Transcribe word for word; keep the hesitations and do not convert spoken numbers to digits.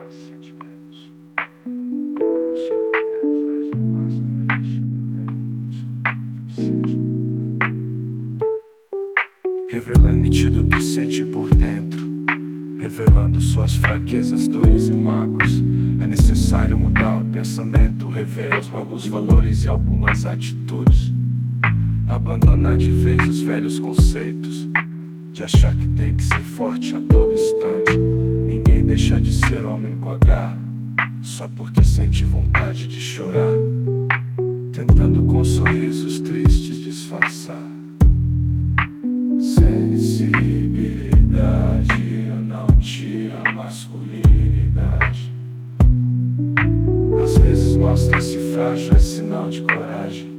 Revela nítido o que sente por dentro, revelando suas fraquezas, dores e mágoas. É necessário mudar o pensamento, rever os novos valores e algumas atitudes. Abandonar de vez os velhos conceitos, de achar que tem que ser forte a todo instante. Ninguém deixa de ser homem com H, só porque sente vontade de chorar, tentando com sorrisos tristes disfarçar sensibilidade. Não tira a masculinidade, às vezes mostra-se frágil, é sinal de coragem.